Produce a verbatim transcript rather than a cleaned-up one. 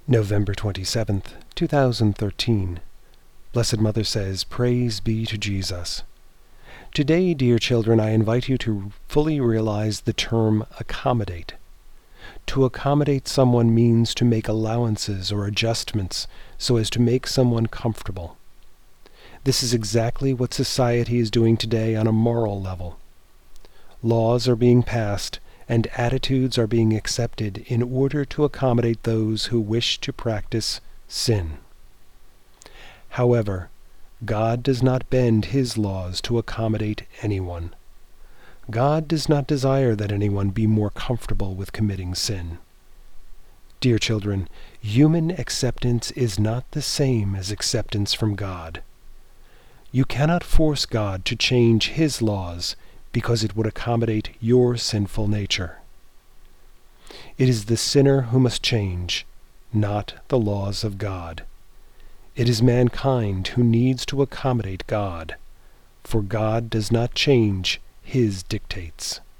November twenty-seventh, two thousand thirteen. Blessed Mother says, Praise be to Jesus. Today, dear children, I invite you to fully realize the term accommodate. To accommodate someone means to make allowances or adjustments so as to make someone comfortable. This is exactly what society is doing today on a moral level. Laws are being passed and attitudes are being accepted in order to accommodate those who wish to practice sin. However, God does not bend his laws to accommodate anyone. God does not desire that anyone be more comfortable with committing sin. Dear children, human acceptance is not the same as acceptance from God. You cannot force God to change his laws because it would accommodate your sinful nature. It is the sinner who must change, not the laws of God. It is mankind who needs to accommodate God, for God does not change his dictates.